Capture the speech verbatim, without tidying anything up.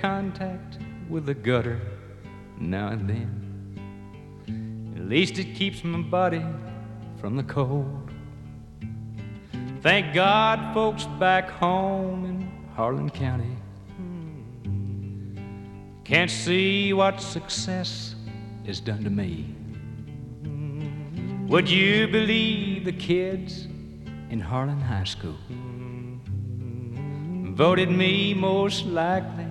contact with the gutter now and then. At least it keeps my body from the cold. Thank God folks back home in Harlan County can't see what success has done to me. Would you believe the kids in Harlan High School voted me most likely